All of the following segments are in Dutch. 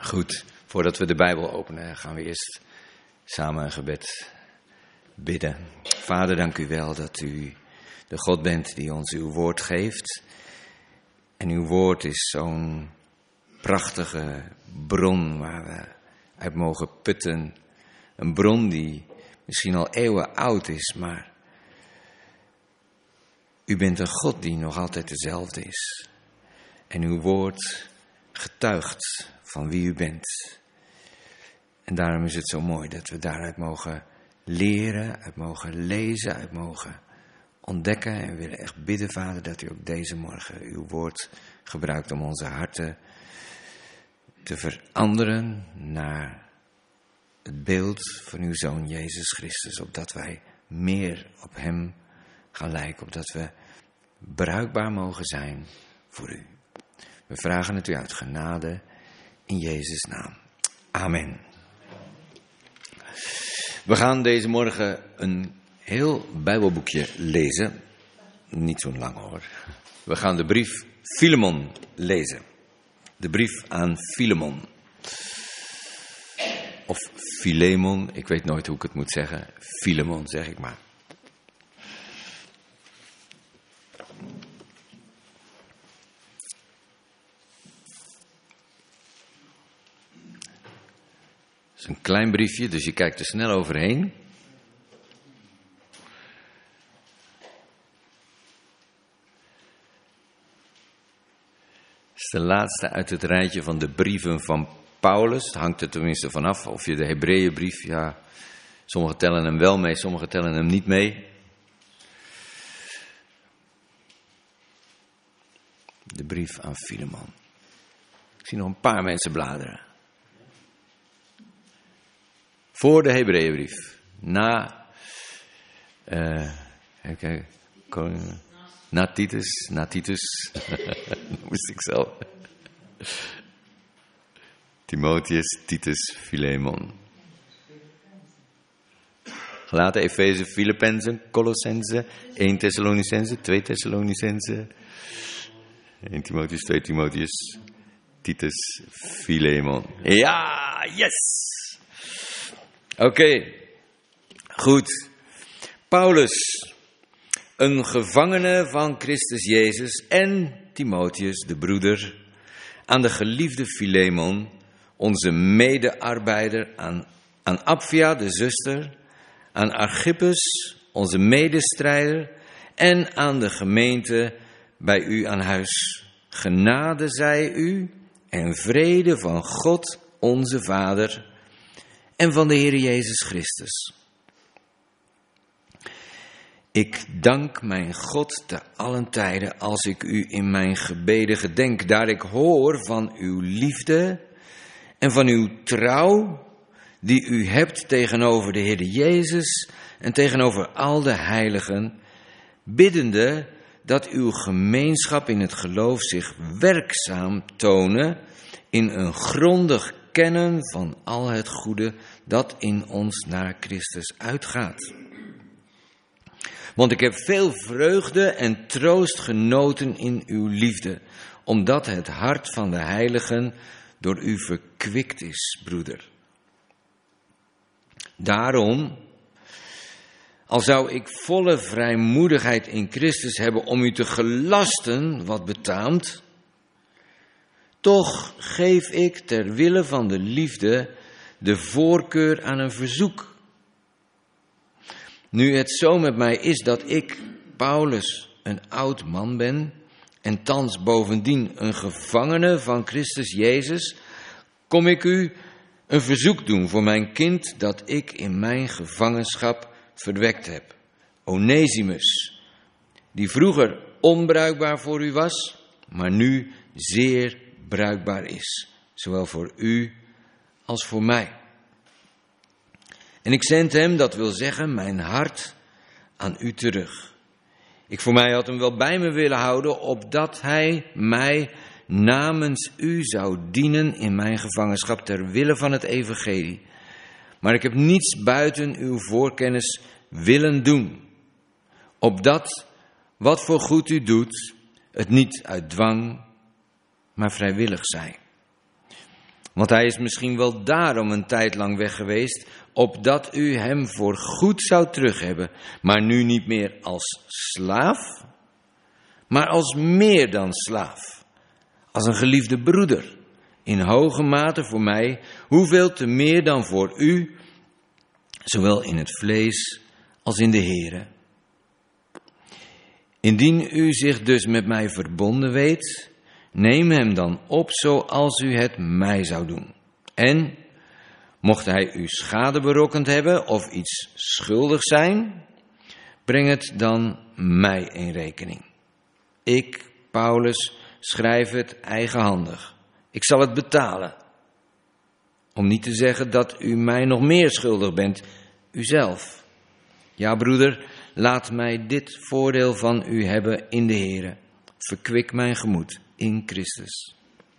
Goed, voordat we de Bijbel openen gaan we eerst samen een gebed bidden. Vader, dank u wel dat u de God bent die ons uw woord geeft. En uw woord is zo'n prachtige bron waar we uit mogen putten. Een bron die misschien al eeuwen oud is, maar u bent een God die nog altijd dezelfde is. En uw woord getuigt van wie u bent. En daarom is het zo mooi dat we daaruit mogen leren, uit mogen lezen, uit mogen ontdekken. En we willen echt bidden, Vader, dat u ook deze morgen uw woord gebruikt om onze harten te veranderen naar het beeld van uw Zoon Jezus Christus. Opdat wij meer op hem gaan lijken, opdat we bruikbaar mogen zijn voor u. We vragen het u uit genade in Jezus' naam. Amen. We gaan deze morgen een heel Bijbelboekje lezen. Niet zo lang hoor. We gaan de brief Filemon lezen. De brief aan Filemon. Of Filemon, ik weet nooit hoe ik het moet zeggen. Filemon zeg ik maar. Het is een klein briefje, dus je kijkt er snel overheen. Het is de laatste uit het rijtje van de brieven van Paulus. Het hangt er tenminste vanaf of je de Hebreeënbrief, ja, sommigen tellen hem wel mee, sommigen tellen hem niet mee. De brief aan Filemon. Ik zie nog een paar mensen bladeren. Voor de Hebreeënbrief. Na Titus. Dat moest ik zelf. Timotheus, Titus, Filemon. Galaten, Efeze, Filippenzen, Colossenzen, 1 Thessalonicenzen, 2 Thessalonicenzen, 1 Timotheus, 2 Timotheus, Titus, Filemon. Ja, yes! Oké, goed. Paulus, een gevangene van Christus Jezus en Timotheus, de broeder, aan de geliefde Filemon, onze medearbeider, aan Apphia, de zuster, aan Archippus, onze medestrijder, en aan de gemeente bij u aan huis. Genade zij u en vrede van God, onze Vader, en van de Heer Jezus Christus. Ik dank mijn God te allen tijden als ik u in mijn gebeden gedenk, daar ik hoor van uw liefde en van uw trouw die u hebt tegenover de Heer Jezus en tegenover al de heiligen, biddende dat uw gemeenschap in het geloof zich werkzaam tonen in een grondig kennen van al het goede dat in ons naar Christus uitgaat. Want ik heb veel vreugde en troost genoten in uw liefde, omdat het hart van de heiligen door u verkwikt is, broeder. Daarom, al zou ik volle vrijmoedigheid in Christus hebben om u te gelasten wat betaamt, toch geef ik ter wille van de liefde de voorkeur aan een verzoek. Nu het zo met mij is dat ik, Paulus, een oud man ben en thans bovendien een gevangene van Christus Jezus, kom ik u een verzoek doen voor mijn kind dat ik in mijn gevangenschap verwekt heb. Onesimus, die vroeger onbruikbaar voor u was, maar nu zeer bruikbaar is, zowel voor u als voor mij. En ik zend hem, dat wil zeggen, mijn hart aan u terug. Ik voor mij had hem wel bij me willen houden, opdat hij mij namens u zou dienen in mijn gevangenschap ter wille van het evangelie. Maar ik heb niets buiten uw voorkennis willen doen, opdat wat voor goed u doet, het niet uit dwang, maar vrijwillig zij. Want hij is misschien wel daarom een tijd lang weg geweest, opdat u hem voor goed zou terughebben. Maar nu niet meer als slaaf, maar als meer dan slaaf. Als een geliefde broeder, in hoge mate voor mij, hoeveel te meer dan voor u, zowel in het vlees als in de Here. Indien u zich dus met mij verbonden weet, neem hem dan op zoals u het mij zou doen. En, mocht hij u schade berokkend hebben of iets schuldig zijn, breng het dan mij in rekening. Ik, Paulus, schrijf het eigenhandig. Ik zal het betalen. Om niet te zeggen dat u mij nog meer schuldig bent, uzelf. Ja, broeder, laat mij dit voordeel van u hebben in de Here. Verkwik mijn gemoed in Christus.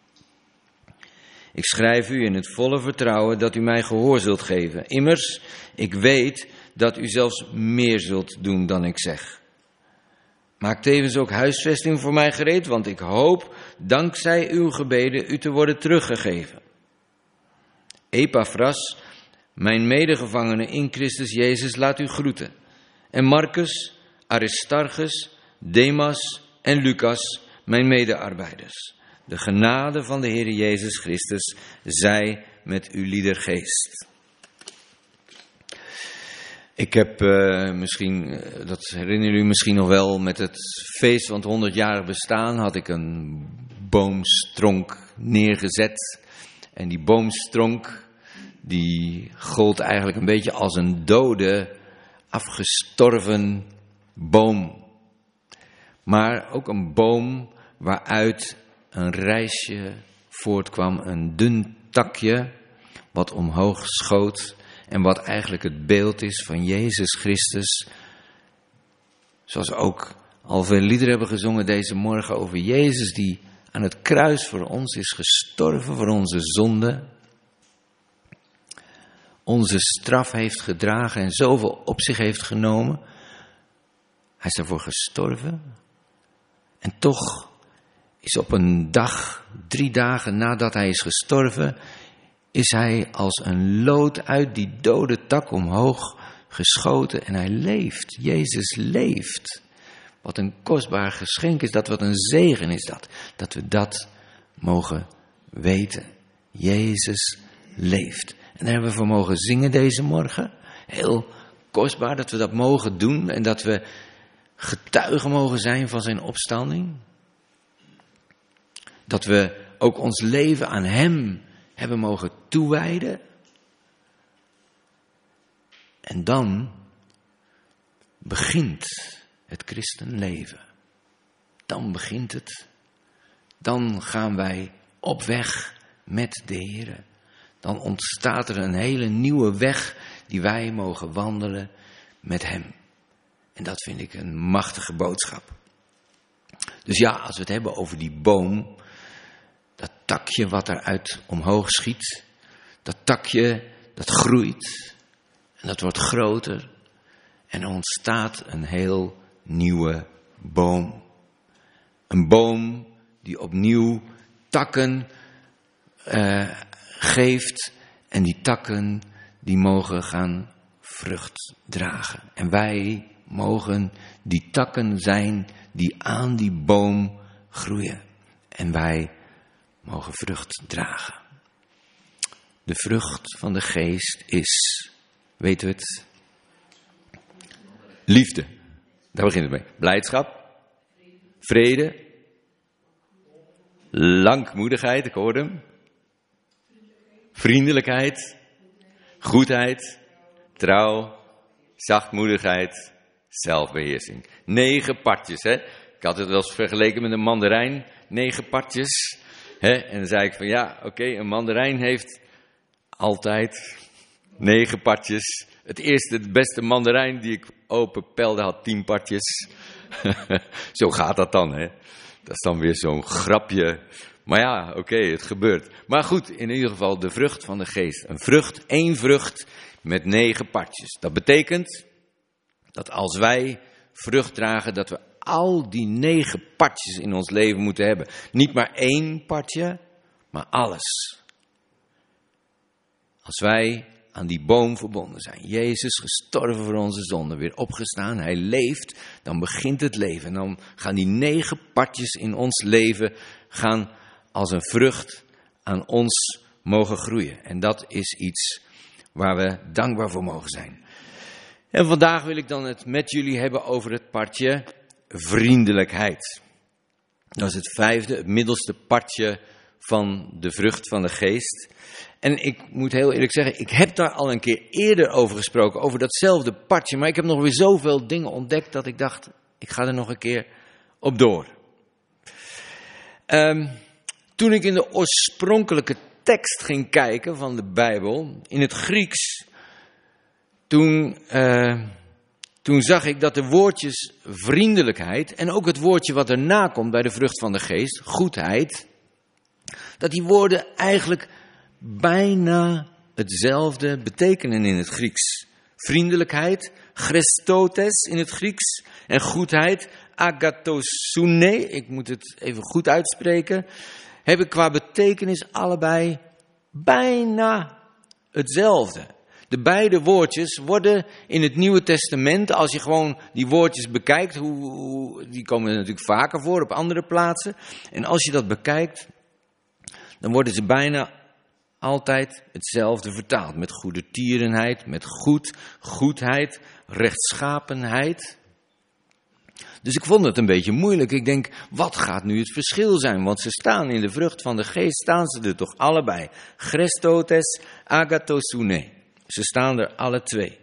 Ik schrijf u in het volle vertrouwen dat u mij gehoor zult geven. Immers, ik weet dat u zelfs meer zult doen dan ik zeg. Maak tevens ook huisvesting voor mij gereed, want ik hoop, dankzij uw gebeden, u te worden teruggegeven. Epaphras, mijn medegevangene in Christus Jezus, laat u groeten. En Marcus, Aristarchus, Demas en Lucas, mijn medearbeiders. De genade van de Heer Jezus Christus zij met uw liedergeest. Ik heb dat herinneren u misschien nog wel, met het feest van het 100-jarig bestaan had ik een boomstronk neergezet. En die boomstronk, die gold eigenlijk een beetje als een dode, afgestorven boom. Maar ook een boom waaruit een rijsje voortkwam, een dun takje wat omhoog schoot en wat eigenlijk het beeld is van Jezus Christus. Zoals ook al veel liederen hebben gezongen deze morgen over Jezus die aan het kruis voor ons is gestorven, voor onze zonde. Onze straf heeft gedragen en zoveel op zich heeft genomen. Hij is daarvoor gestorven. En toch is op een dag, 3 dagen nadat hij is gestorven, is hij als een lood uit die dode tak omhoog geschoten en hij leeft. Jezus leeft. Wat een kostbaar geschenk is dat, wat een zegen is dat we dat mogen weten. Jezus leeft. En daar hebben we voor mogen zingen deze morgen. Heel kostbaar dat we dat mogen doen en dat we getuigen mogen zijn van zijn opstanding. Dat we ook ons leven aan hem hebben mogen toewijden. En dan begint het christenleven. Dan begint het. Dan gaan wij op weg met de Heer. Dan ontstaat er een hele nieuwe weg die wij mogen wandelen met hem. En dat vind ik een machtige boodschap. Dus ja, als we het hebben over die boom, dat takje wat eruit omhoog schiet, dat takje dat groeit en dat wordt groter en er ontstaat een heel nieuwe boom. Een boom die opnieuw takken geeft en die takken die mogen gaan vrucht dragen. En wij mogen die takken zijn die aan die boom groeien. En wij mogen vrucht dragen. De vrucht van de geest is, weten we het? Liefde. Daar begint het mee. Blijdschap. Vrede. Langmoedigheid, ik hoorde hem. Vriendelijkheid. Goedheid. Trouw. Zachtmoedigheid. Zelfbeheersing. 9 partjes, hè. Ik had het wel eens vergeleken met een mandarijn. 9 partjes. Hè? En dan zei ik van ja, oké, een mandarijn heeft altijd 9 partjes. Het eerste, de beste mandarijn die ik open pelde had 10 partjes. Zo gaat dat dan, hè. Dat is dan weer zo'n grapje. Maar ja, oké, het gebeurt. Maar goed, in ieder geval de vrucht van de geest. Een vrucht, 1 vrucht met 9 partjes. Dat betekent dat als wij vrucht dragen, dat we al die 9 partjes in ons leven moeten hebben. Niet maar 1 partje, maar alles. Als wij aan die boom verbonden zijn. Jezus gestorven voor onze zonden, weer opgestaan. Hij leeft, dan begint het leven. En dan gaan die 9 partjes in ons leven gaan als een vrucht aan ons mogen groeien. En dat is iets waar we dankbaar voor mogen zijn. En vandaag wil ik dan het met jullie hebben over het partje vriendelijkheid. Dat is het 5e, het middelste partje van de vrucht van de geest. En ik moet heel eerlijk zeggen, ik heb daar al een keer eerder over gesproken, over datzelfde partje. Maar ik heb nog weer zoveel dingen ontdekt dat ik dacht, ik ga er nog een keer op door. Toen ik in de oorspronkelijke tekst ging kijken van de Bijbel, in het Grieks, toen zag ik dat de woordjes vriendelijkheid en ook het woordje wat erna komt bij de vrucht van de geest, goedheid, dat die woorden eigenlijk bijna hetzelfde betekenen in het Grieks. Vriendelijkheid, Christotes in het Grieks, en goedheid, agathosune, ik moet het even goed uitspreken, hebben qua betekenis allebei bijna hetzelfde. De beide woordjes worden in het Nieuwe Testament, als je gewoon die woordjes bekijkt, die komen natuurlijk vaker voor op andere plaatsen. En als je dat bekijkt, dan worden ze bijna altijd hetzelfde vertaald. Met goedertierenheid, met goedheid, rechtschapenheid. Dus ik vond het een beetje moeilijk. Ik denk, wat gaat nu het verschil zijn? Want ze staan in de vrucht van de geest, staan ze er toch allebei. Christotes, agathosune. Ze staan er alle twee.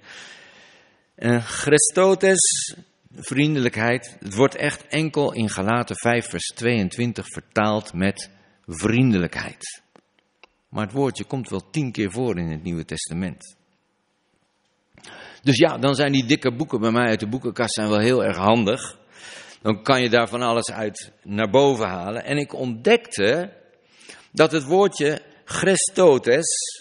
En Christotes, vriendelijkheid, het wordt echt enkel in Galaten 5 vers 22 vertaald met vriendelijkheid. Maar het woordje komt wel 10 keer voor in het Nieuwe Testament. Dus ja, dan zijn die dikke boeken bij mij uit de boekenkast zijn wel heel erg handig. Dan kan je daar van alles uit naar boven halen. En ik ontdekte dat het woordje Christotes,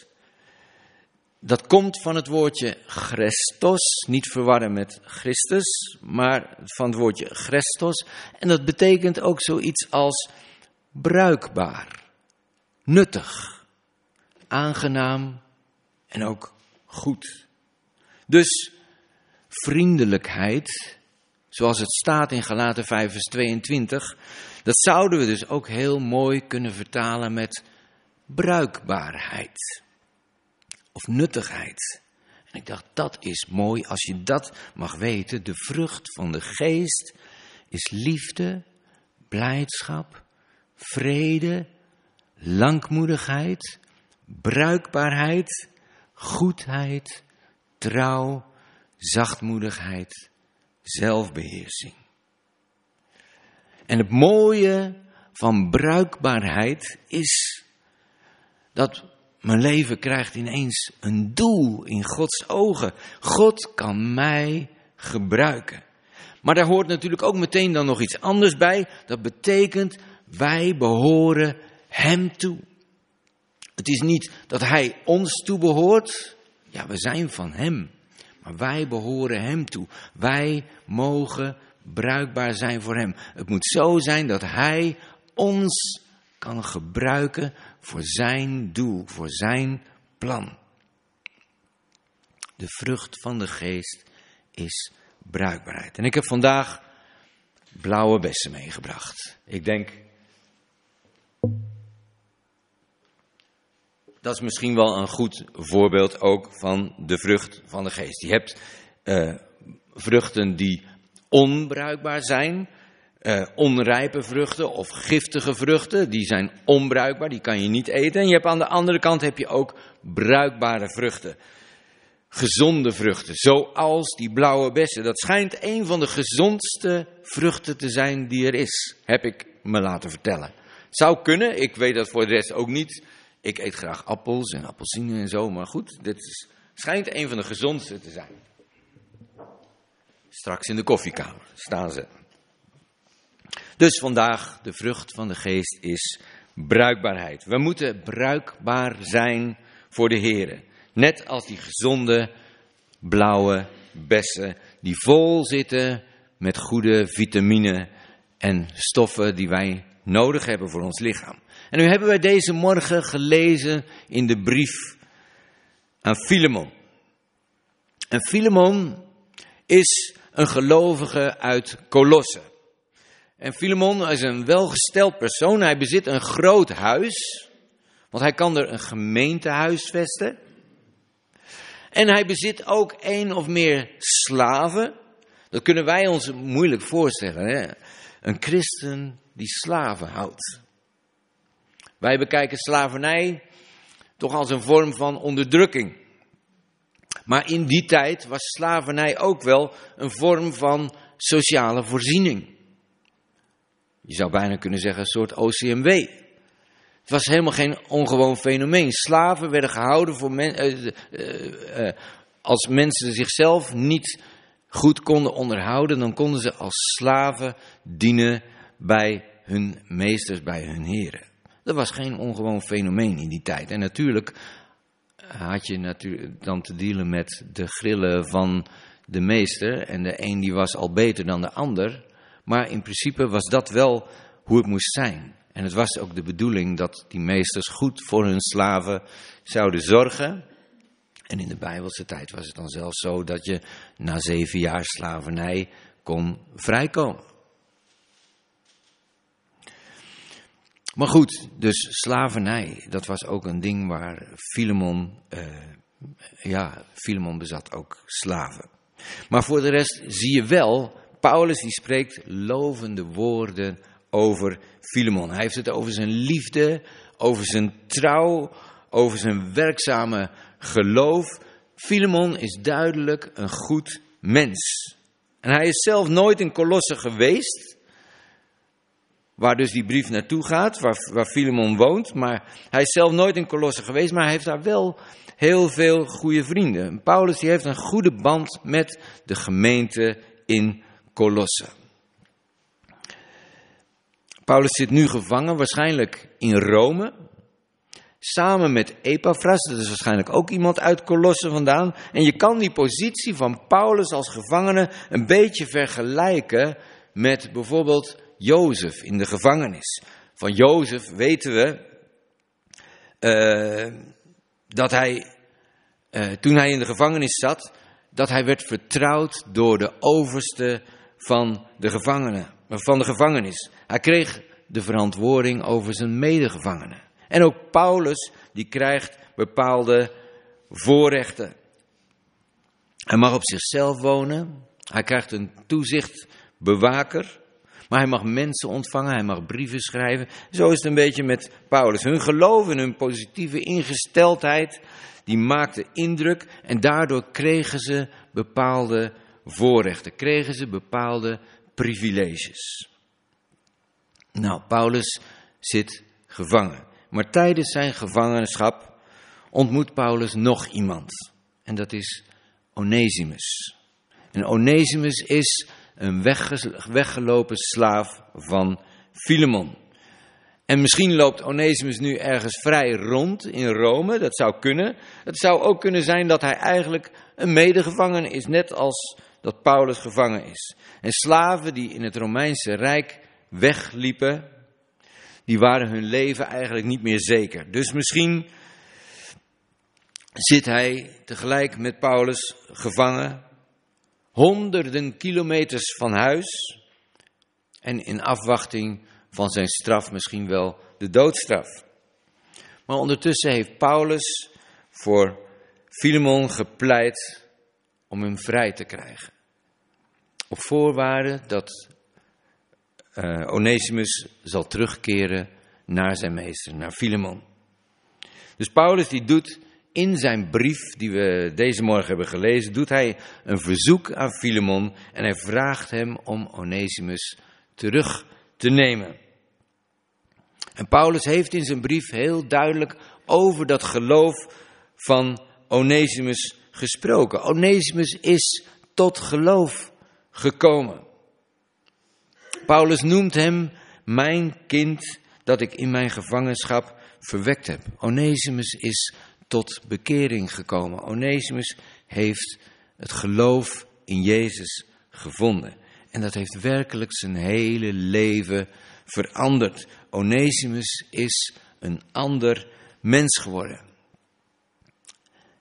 dat komt van het woordje Christos, niet verwarren met Christus, maar van het woordje Christos. En dat betekent ook zoiets als bruikbaar, nuttig, aangenaam en ook goed. Dus vriendelijkheid, zoals het staat in Galaten 5 vers 22, dat zouden we dus ook heel mooi kunnen vertalen met bruikbaarheid of nuttigheid. En ik dacht, dat is mooi als je dat mag weten. De vrucht van de geest is liefde, blijdschap, vrede, langmoedigheid, bruikbaarheid, goedheid, trouw, zachtmoedigheid, zelfbeheersing. En het mooie van bruikbaarheid is dat mijn leven krijgt ineens een doel in Gods ogen. God kan mij gebruiken. Maar daar hoort natuurlijk ook meteen dan nog iets anders bij. Dat betekent, wij behoren Hem toe. Het is niet dat Hij ons toebehoort. Ja, we zijn van Hem. Maar wij behoren Hem toe. Wij mogen bruikbaar zijn voor Hem. Het moet zo zijn dat Hij ons kan gebruiken voor zijn doel, voor zijn plan. De vrucht van de geest is bruikbaarheid. En ik heb vandaag blauwe bessen meegebracht. Ik denk, dat is misschien wel een goed voorbeeld ook van de vrucht van de geest. Je hebt vruchten die onbruikbaar zijn. Onrijpe vruchten of giftige vruchten, die zijn onbruikbaar, die kan je niet eten. En je hebt aan de andere kant heb je ook bruikbare vruchten. Gezonde vruchten, zoals die blauwe bessen. Dat schijnt een van de gezondste vruchten te zijn die er is, heb ik me laten vertellen. Zou kunnen, ik weet dat voor de rest ook niet. Ik eet graag appels en appelsinen en zo, maar goed, dit schijnt een van de gezondste te zijn. Straks in de koffiekamer staan ze. Dus vandaag, de vrucht van de geest is bruikbaarheid. We moeten bruikbaar zijn voor de Heere. Net als die gezonde blauwe bessen die vol zitten met goede vitamine en stoffen die wij nodig hebben voor ons lichaam. En nu hebben wij deze morgen gelezen in de brief aan Filemon. En Filemon is een gelovige uit Kolosse. En Filemon is een welgesteld persoon. Hij bezit een groot huis, want hij kan er een gemeente huisvesten. En hij bezit ook 1 of meer slaven. Dat kunnen wij ons moeilijk voorstellen, hè? Een christen die slaven houdt. Wij bekijken slavernij toch als een vorm van onderdrukking. Maar in die tijd was slavernij ook wel een vorm van sociale voorziening. Je zou bijna kunnen zeggen een soort OCMW. Het was helemaal geen ongewoon fenomeen. Slaven werden gehouden voor als mensen zichzelf niet goed konden onderhouden, dan konden ze als slaven dienen bij hun meesters, bij hun heren. Dat was geen ongewoon fenomeen in die tijd. En natuurlijk had je dan te dealen met de grillen van de meester. En de een die was al beter dan de ander. Maar in principe was dat wel hoe het moest zijn. En het was ook de bedoeling dat die meesters goed voor hun slaven zouden zorgen. En in de Bijbelse tijd was het dan zelfs zo dat je na 7 jaar slavernij kon vrijkomen. Maar goed, dus slavernij, dat was ook een ding waar Filemon bezat ook slaven. Maar voor de rest zie je wel, Paulus die spreekt lovende woorden over Filemon. Hij heeft het over zijn liefde, over zijn trouw, over zijn werkzame geloof. Filemon is duidelijk een goed mens. En hij is zelf nooit in Kolosse geweest, waar dus die brief naartoe gaat, waar Filemon woont. Maar hij is zelf nooit in Kolosse geweest, maar hij heeft daar wel heel veel goede vrienden. Paulus die heeft een goede band met de gemeente in Kolosse. Paulus zit nu gevangen, waarschijnlijk in Rome, samen met Epaphras, dat is waarschijnlijk ook iemand uit Kolosse vandaan. En je kan die positie van Paulus als gevangene een beetje vergelijken met bijvoorbeeld Jozef in de gevangenis. Van Jozef weten we dat hij, toen hij in de gevangenis zat, dat hij werd vertrouwd door de overste van de gevangenis. Hij kreeg de verantwoording over zijn medegevangenen. En ook Paulus, die krijgt bepaalde voorrechten. Hij mag op zichzelf wonen. Hij krijgt een toezichtbewaker. Maar hij mag mensen ontvangen, hij mag brieven schrijven. Zo is het een beetje met Paulus. Hun geloof en hun positieve ingesteldheid, die maakte indruk. En daardoor kregen ze bepaalde voorrechten, kregen ze bepaalde privileges. Nou, Paulus zit gevangen. Maar tijdens zijn gevangenschap ontmoet Paulus nog iemand. En dat is Onesimus. En Onesimus is een weggelopen slaaf van Filemon. En misschien loopt Onesimus nu ergens vrij rond in Rome. Dat zou kunnen. Het zou ook kunnen zijn dat hij eigenlijk een medegevangene is. Net als dat Paulus gevangen is. En slaven die in het Romeinse Rijk wegliepen, die waren hun leven eigenlijk niet meer zeker. Dus misschien zit hij tegelijk met Paulus gevangen, honderden kilometers van huis en in afwachting van zijn straf misschien wel de doodstraf. Maar ondertussen heeft Paulus voor Filemon gepleit om hem vrij te krijgen. Op voorwaarde dat Onesimus zal terugkeren naar zijn meester, naar Filemon. Dus Paulus die doet in zijn brief die we deze morgen hebben gelezen, doet hij een verzoek aan Filemon en hij vraagt hem om Onesimus terug te nemen. En Paulus heeft in zijn brief heel duidelijk over dat geloof van Onesimus gesproken. Onesimus is tot geloof gekomen. Paulus noemt hem mijn kind dat ik in mijn gevangenschap verwekt heb. Onesimus is tot bekering gekomen. Onesimus heeft het geloof in Jezus gevonden. En dat heeft werkelijk zijn hele leven veranderd. Onesimus is een ander mens geworden.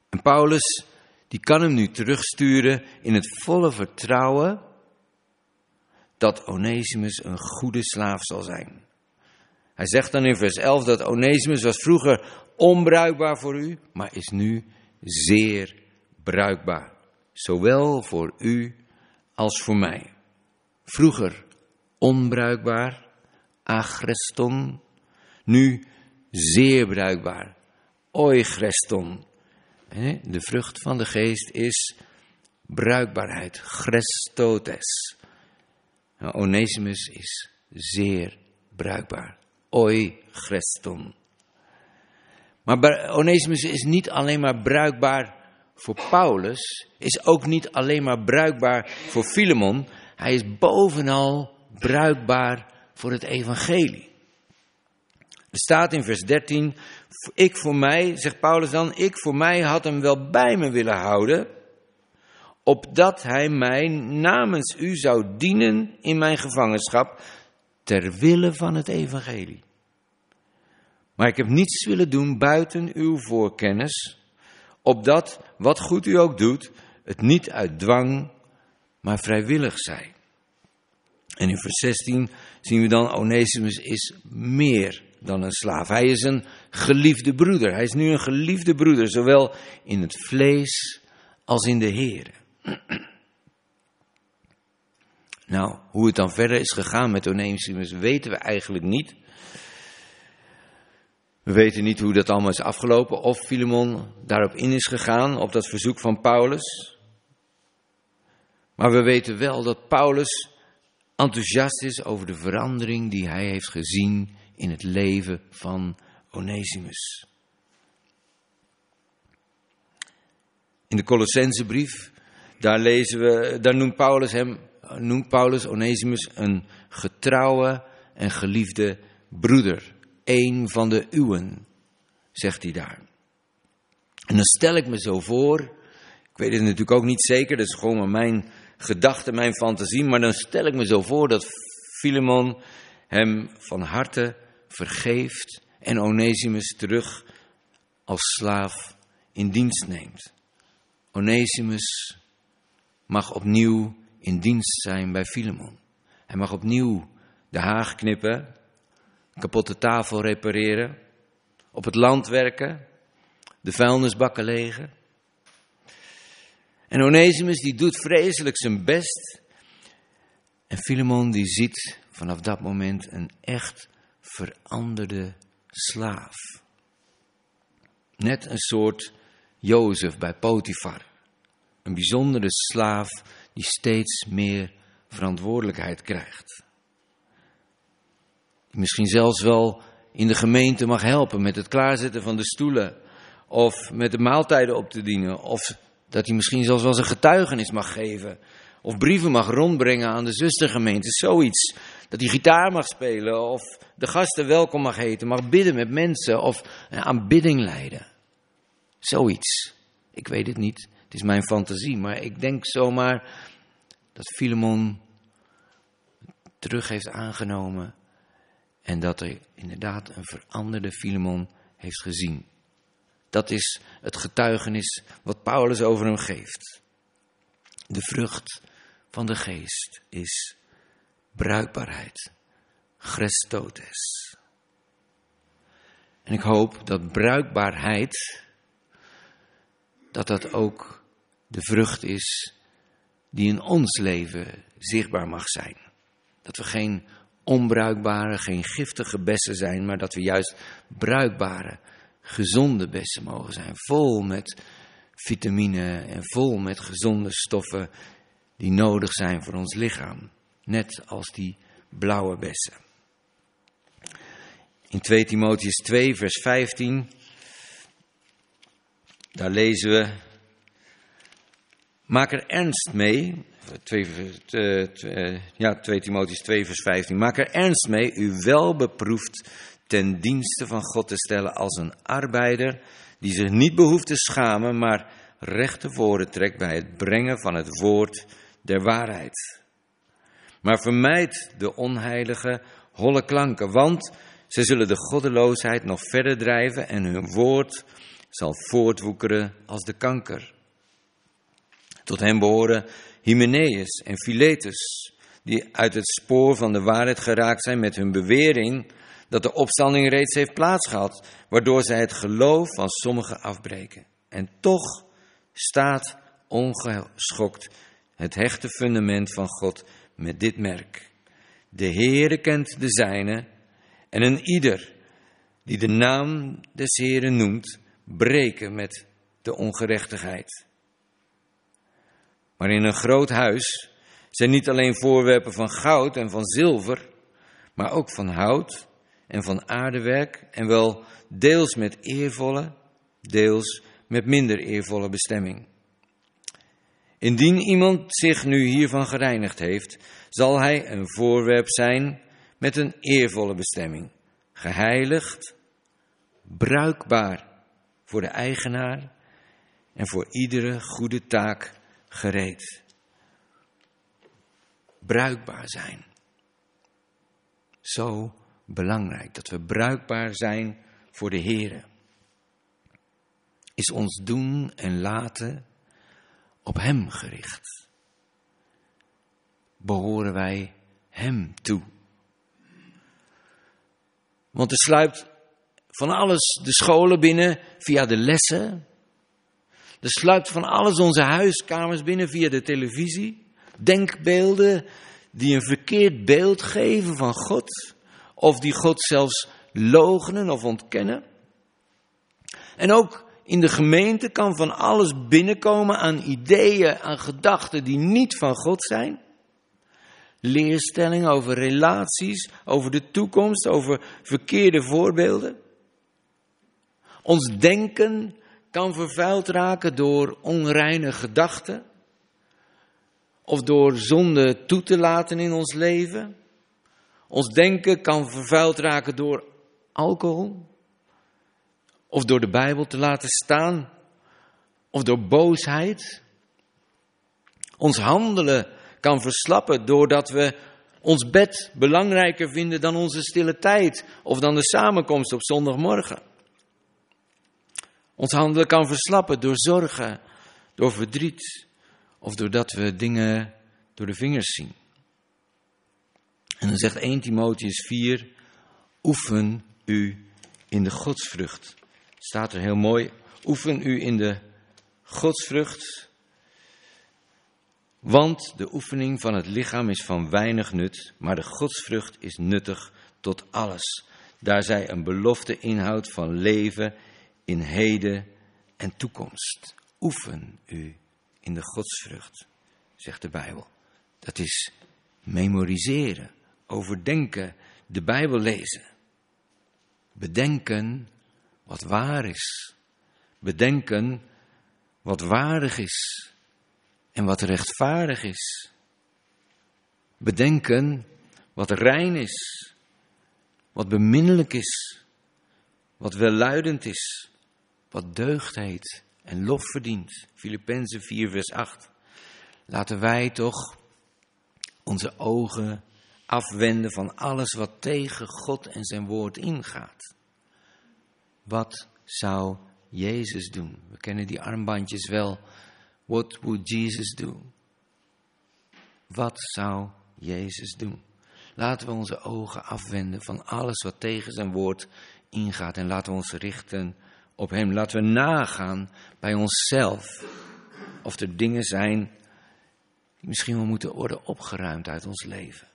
En Paulus, die kan hem nu terugsturen in het volle vertrouwen dat Onesimus een goede slaaf zal zijn. Hij zegt dan in vers 11 dat Onesimus was vroeger onbruikbaar voor u, maar is nu zeer bruikbaar. Zowel voor u als voor mij. Vroeger onbruikbaar, agreston, nu zeer bruikbaar, oigreston. De vrucht van de geest is bruikbaarheid, chrestotes. Onesimus is zeer bruikbaar, oigreston. Maar Onesimus is niet alleen maar bruikbaar voor Paulus, is ook niet alleen maar bruikbaar voor Filemon. Hij is bovenal bruikbaar voor het evangelie. Er staat in vers 13, ik voor mij, zegt Paulus dan, ik voor mij had hem wel bij me willen houden, opdat hij mij namens u zou dienen in mijn gevangenschap, ter wille van het evangelie. Maar ik heb niets willen doen buiten uw voorkennis, opdat, wat goed u ook doet, het niet uit dwang, maar vrijwillig zij. En in vers 16 zien we dan, Onesimus is meer dan een slaaf. Hij is een geliefde broeder. Hij is nu een geliefde broeder, zowel in het vlees als in de Heer. Nou, hoe het dan verder is gegaan met Onesimus weten we eigenlijk niet. We weten niet hoe dat allemaal is afgelopen, of Filemon daarop in is gegaan, op dat verzoek van Paulus. Maar we weten wel dat Paulus enthousiast is over de verandering die hij heeft gezien in het leven van Onesimus. In de Colossensebrief, daar noemt Paulus Onesimus een getrouwe en geliefde broeder. Een van de uwen, zegt hij daar. En dan stel ik me zo voor, ik weet het natuurlijk ook niet zeker, dat is gewoon maar mijn gedachte, mijn fantasie, maar dan stel ik me zo voor dat Filemon hem van harte vergeeft en Onesimus terug als slaaf in dienst neemt. Onesimus mag opnieuw in dienst zijn bij Filemon. Hij mag opnieuw de haag knippen, kapotte tafel repareren, op het land werken, de vuilnisbakken legen. En Onesimus die doet vreselijk zijn best. En Filemon die ziet vanaf dat moment een echt veranderde slaaf. Net een soort Jozef bij Potifar. Een bijzondere slaaf die steeds meer verantwoordelijkheid krijgt. Die misschien zelfs wel in de gemeente mag helpen met het klaarzetten van de stoelen. Of met de maaltijden op te dienen. Of dat hij misschien zelfs wel zijn getuigenis mag geven. Of brieven mag rondbrengen aan de zustergemeente. Zoiets. Dat hij gitaar mag spelen. Of de gasten welkom mag heten. Mag bidden met mensen. Of een aanbidding leiden. Zoiets. Ik weet het niet. Het is mijn fantasie. Maar ik denk zomaar dat Filemon terug heeft aangenomen. En dat er inderdaad een veranderde Filemon heeft gezien. Dat is het getuigenis wat Paulus over hem geeft. De vrucht van de geest is bruikbaarheid. Chrestotes. En ik hoop dat bruikbaarheid, dat ook de vrucht is die in ons leven zichtbaar mag zijn. Dat we geen onbruikbare, geen giftige bessen zijn, maar dat we juist bruikbare, gezonde bessen mogen zijn. Vol met vitamine en vol met gezonde stoffen die nodig zijn voor ons lichaam. Net als die blauwe bessen. In 2 Timotheüs 2 vers 15, daar lezen we: maak er ernst mee. 2 Timotheüs 2 vers 15. Maak er ernst mee, u wel beproefd ten dienste van God te stellen als een arbeider die zich niet behoeft te schamen, maar recht tevoren trekt bij het brengen van het woord der waarheid. Maar vermijd de onheilige, holle klanken, want zij zullen de goddeloosheid nog verder drijven en hun woord zal voortwoekeren als de kanker. Tot hem behoren Hymenaeus en Philetus, die uit het spoor van de waarheid geraakt zijn met hun bewering dat de opstanding reeds heeft plaatsgehad, waardoor zij het geloof van sommigen afbreken. En toch staat ongeschokt het hechte fundament van God met dit merk: de Heere kent de zijne, en een ieder die de naam des Heeren noemt, breken met de ongerechtigheid. Maar in een groot huis zijn niet alleen voorwerpen van goud en van zilver, maar ook van hout en van aardewerk, en wel deels met eervolle, deels met minder eervolle bestemming. Indien iemand zich nu hiervan gereinigd heeft, zal hij een voorwerp zijn met een eervolle bestemming, geheiligd, bruikbaar voor de eigenaar en voor iedere goede taak gereed. Bruikbaar zijn. Zo belangrijk dat we bruikbaar zijn voor de Heere. Is ons doen en laten op Hem gericht? Behoren wij Hem toe? Want er sluipt van alles de scholen binnen via de lessen. Er sluipt van alles onze huiskamers binnen via de televisie. Denkbeelden die een verkeerd beeld geven van God. Of die God zelfs loochenen of ontkennen. En ook in de gemeente kan van alles binnenkomen aan ideeën, aan gedachten die niet van God zijn. Leerstellingen over relaties, over de toekomst, over verkeerde voorbeelden. Ons denken kan vervuild raken door onreine gedachten. Of door zonde toe te laten in ons leven. Ons denken kan vervuild raken door alcohol. Of door de Bijbel te laten staan. Of door boosheid. Ons handelen kan verslappen doordat we ons bed belangrijker vinden dan onze stille tijd. Of dan de samenkomst op zondagmorgen. Ons handelen kan verslappen door zorgen, door verdriet. Of doordat we dingen door de vingers zien. En dan zegt 1 Timotheüs 4, oefen u in de godsvrucht. Staat er heel mooi, oefen u in de godsvrucht. Want de oefening van het lichaam is van weinig nut, maar de godsvrucht is nuttig tot alles. Daar zij een belofte inhoudt van leven in heden en toekomst. Oefen u in de godsvrucht, zegt de Bijbel. Dat is memoriseren, overdenken, de Bijbel lezen. Bedenken wat waar is. Bedenken wat waardig is en wat rechtvaardig is. Bedenken wat rein is, wat beminnelijk is, wat welluidend is, wat deugd heet en lof verdient. Filippenzen 4 vers 8. Laten wij toch onze ogen afwenden van alles wat tegen God en zijn woord ingaat. Wat zou Jezus doen? We kennen die armbandjes wel. What would Jesus do? Wat zou Jezus doen? Laten we onze ogen afwenden van alles wat tegen zijn woord ingaat. En laten we ons richten op hem. Laten we nagaan bij onszelf of er dingen zijn die misschien wel moeten worden opgeruimd uit ons leven.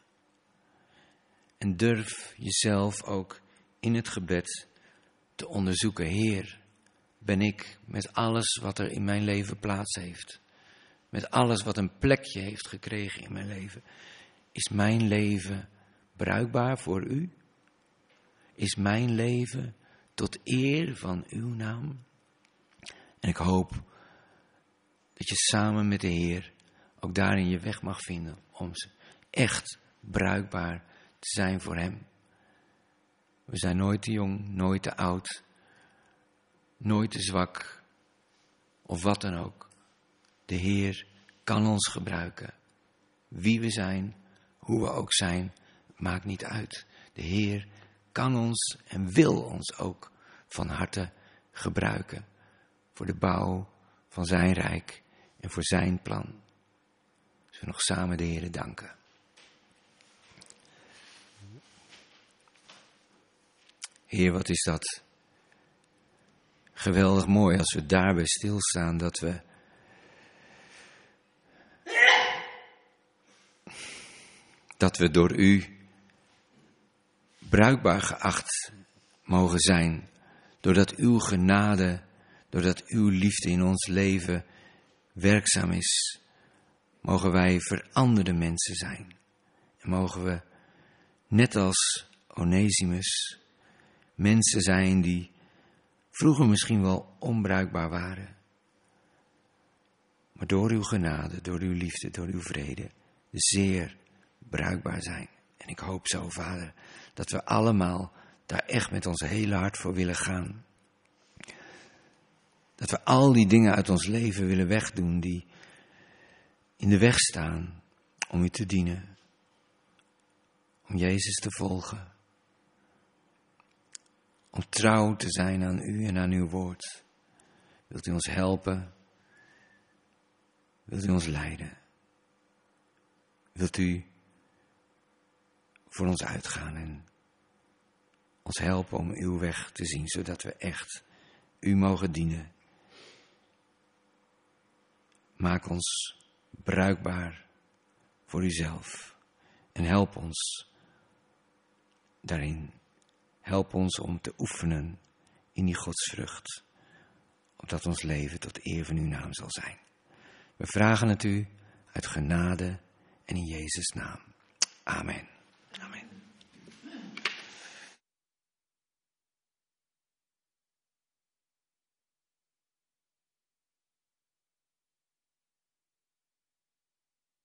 En durf jezelf ook in het gebed te onderzoeken. Heer, ben ik met alles wat er in mijn leven plaats heeft, met alles wat een plekje heeft gekregen in mijn leven, is mijn leven bruikbaar voor u? Is mijn leven tot eer van uw naam? En ik hoop dat je samen met de Heer ook daarin je weg mag vinden om echt bruikbaar te zijn voor hem. We zijn nooit te jong, nooit te oud, nooit te zwak of wat dan ook. De Heer kan ons gebruiken. Wie we zijn, hoe we ook zijn, maakt niet uit. De Heer kan ons en wil ons ook van harte gebruiken voor de bouw van zijn rijk en voor zijn plan. Zullen we nog samen de Heere danken. Heer, wat is dat geweldig mooi als we daarbij stilstaan, dat we door u bruikbaar geacht mogen zijn, doordat uw genade, doordat uw liefde in ons leven werkzaam is, mogen wij veranderde mensen zijn. En mogen we, net als Onesimus, mensen zijn die vroeger misschien wel onbruikbaar waren, maar door uw genade, door uw liefde, door uw vrede, zeer bruikbaar zijn. En ik hoop zo, Vader, dat we allemaal daar echt met ons hele hart voor willen gaan. Dat we al die dingen uit ons leven willen wegdoen die in de weg staan om u te dienen, om Jezus te volgen, om trouw te zijn aan u en aan uw woord. Wilt u ons helpen? Wilt u ons leiden? Wilt u voor ons uitgaan en ons helpen om uw weg te zien, zodat we echt u mogen dienen. Maak ons bruikbaar voor uzelf en help ons daarin. Help ons om te oefenen in die godsvrucht, opdat ons leven tot eer van uw naam zal zijn. We vragen het u uit genade en in Jezus' naam. Amen.